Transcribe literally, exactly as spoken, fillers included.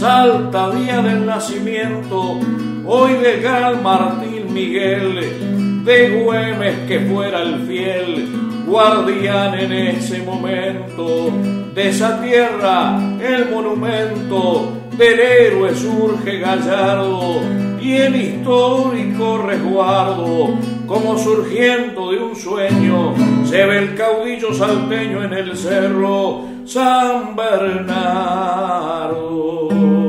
Salta, día del nacimiento, hoy de Gran Martín Miguel, de Güemes que fuera el fiel guardián en ese momento. De esa tierra el monumento del héroe surge gallardo, y el histórico resguardo, como surgiendo de un sueño, se ve el caudillo salteño en el cerro San Bernardo.